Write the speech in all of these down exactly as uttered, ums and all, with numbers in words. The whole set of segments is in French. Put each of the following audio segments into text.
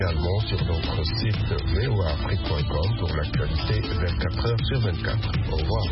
Également sur notre site v o a afrique point com pour l'actualité vingt-quatre heures sur vingt-quatre. Au revoir.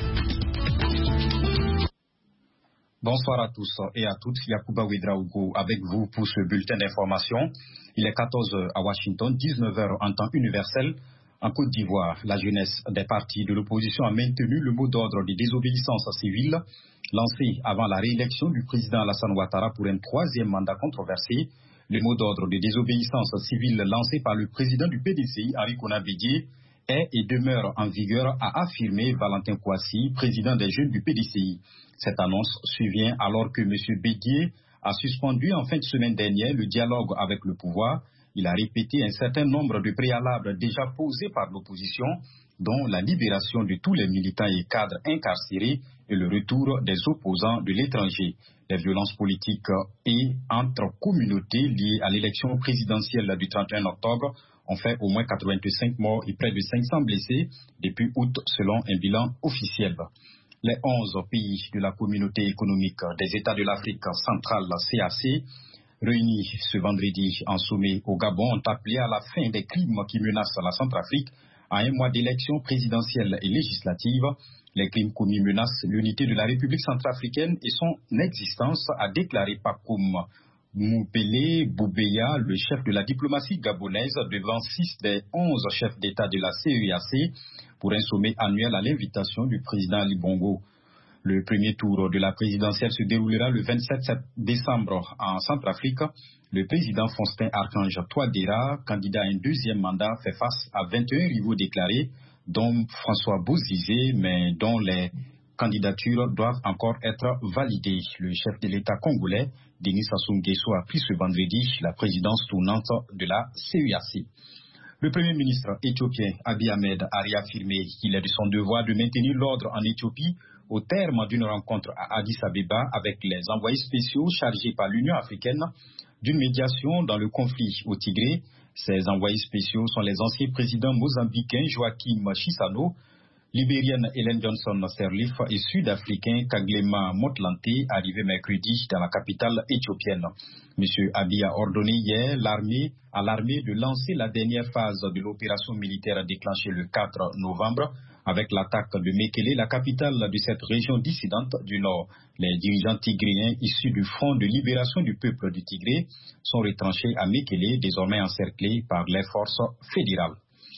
Bonsoir à tous et à toutes. Yacouba Ouedraogo avec vous pour ce bulletin d'information. Il est quatorze heures à Washington, dix-neuf heures en temps universel. En Côte d'Ivoire, la jeunesse des partis de l'opposition a maintenu le mot d'ordre de désobéissance civile lancé avant la réélection du président Alassane Ouattara pour un troisième mandat controversé. Le mot d'ordre de désobéissance civile lancé par le président du P D C I, Henri Konan Bédié, est et demeure en vigueur, a affirmé Valentin Kouassi, président des jeunes du P D C I. Cette annonce survient alors que M. Bédié a suspendu en fin de semaine dernière le dialogue avec le pouvoir. Il a répété un certain nombre de préalables déjà posés par l'opposition, dont la libération de tous les militants et cadres incarcérés et le retour des opposants de l'étranger. Les violences politiques et entre communautés liées à l'élection présidentielle du trente et un octobre ont fait au moins quatre-vingt-cinq morts et près de cinq cents blessés depuis août selon un bilan officiel. Les onze pays de la communauté économique des États de l'Afrique centrale, C A C, réunis ce vendredi en sommet au Gabon, ont appelé à la fin des crimes qui menacent la Centrafrique à un mois d'élections présidentielles et législatives. Les crimes commis menacent l'unité de la République centrafricaine et son existence, a déclaré Pakoum Moupele Boubeya, le chef de la diplomatie gabonaise, devant six des onze chefs d'État de la C E A C pour un sommet annuel à l'invitation du président Ali Bongo. Le premier tour de la présidentielle se déroulera le vingt-sept décembre en Centrafrique. Le président Faustin Archange Touadéra, candidat à un deuxième mandat, fait face à vingt et un rivaux déclarés, dont François Bozizé, mais dont les candidatures doivent encore être validées. Le chef de l'État congolais, Denis Sassou Nguesso, a pris ce vendredi la présidence tournante de la C E A C. Le Premier ministre éthiopien Abiy Ahmed a réaffirmé qu'il est de son devoir de maintenir l'ordre en Éthiopie au terme d'une rencontre à Addis Abeba avec les envoyés spéciaux chargés par l'Union africaine d'une médiation dans le conflit au Tigré. Ces envoyés spéciaux sont les anciens présidents mozambicains Joachim Chissano, libérienne Ellen Johnson Sirleaf et sud-africain Kgalema Motlanthe, arrivés mercredi dans la capitale éthiopienne. M. Abiy a ordonné hier l'armée, à l'armée de lancer la dernière phase de l'opération militaire déclenchée le quatre novembre avec l'attaque de Mekele, la capitale de cette région dissidente du Nord. Les dirigeants tigréens issus du Front de libération du peuple du Tigré sont retranchés à Mekele, désormais encerclés par les forces fédérales.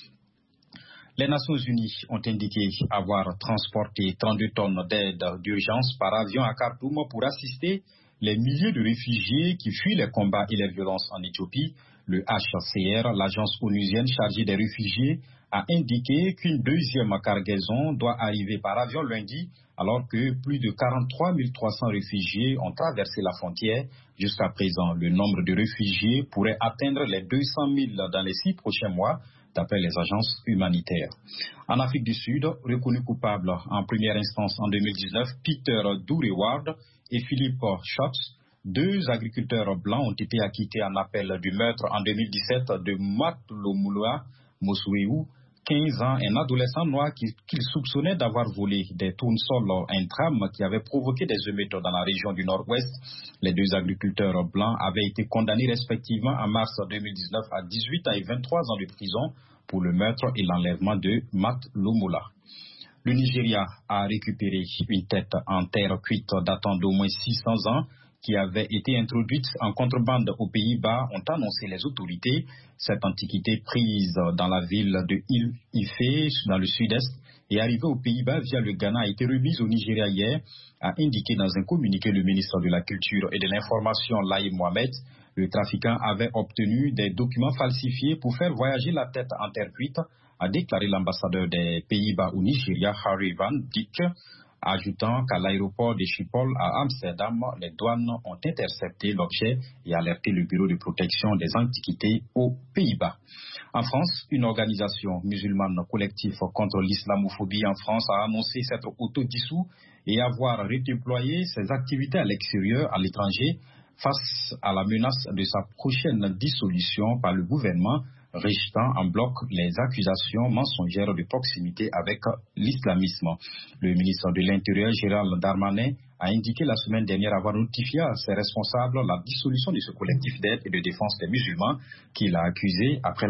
Les Nations Unies ont indiqué avoir transporté trente-deux tonnes d'aide d'urgence par avion à Khartoum pour assister les milliers de réfugiés qui fuient les combats et les violences en Éthiopie. Le H C R, l'agence onusienne chargée des réfugiés, a indiqué qu'une deuxième cargaison doit arriver par avion lundi, alors que plus de quarante-trois mille trois cents réfugiés ont traversé la frontière. Jusqu'à présent, le nombre de réfugiés pourrait atteindre les deux cent mille dans les six prochains mois, d'après les agences humanitaires. En Afrique du Sud, reconnus coupables en première instance en deux mille dix-neuf, Peter Douré-Ward et Philippe Schotz, deux agriculteurs blancs, ont été acquittés en appel du meurtre en deux mille dix-sept de Matlomula Mosweu, quinze ans, un adolescent noir qu'il qui soupçonnait d'avoir volé des tournesols, un tram qui avait provoqué des émeutes dans la région du Nord-Ouest. Les deux agriculteurs blancs avaient été condamnés respectivement en mars deux mille dix-neuf à dix-huit ans et vingt-trois ans de prison pour le meurtre et l'enlèvement de Matlomula. Le Nigeria a récupéré une tête en terre cuite datant d'au moins six cents ans qui avait été introduite en contrebande aux Pays-Bas, ont annoncé les autorités. Cette antiquité prise dans la ville de Ife, dans le sud-est, et arrivée aux Pays-Bas via le Ghana, a été remise au Nigeria hier, a indiqué dans un communiqué le ministre de la Culture et de l'Information, Laï Mohamed. Le trafiquant avait obtenu des documents falsifiés pour faire voyager la tête en terre cuite, a déclaré l'ambassadeur des Pays-Bas au Nigeria, Harry Van Dyck, ajoutant qu'à l'aéroport de Schiphol à Amsterdam, les douanes ont intercepté l'objet et alerté le Bureau de protection des antiquités aux Pays-Bas. En France, une organisation musulmane collective contre l'islamophobie en France a annoncé s'être autodissous et avoir redéployé ses activités à l'extérieur, à l'étranger. face à la menace de sa prochaine dissolution par le gouvernement, rejetant en bloc les accusations mensongères de proximité avec l'islamisme. Le ministre de l'Intérieur, Gérald Darmanin, a indiqué la semaine dernière avoir notifié à ses responsables la dissolution de ce collectif d'aide et de défense des musulmans qu'il a accusé après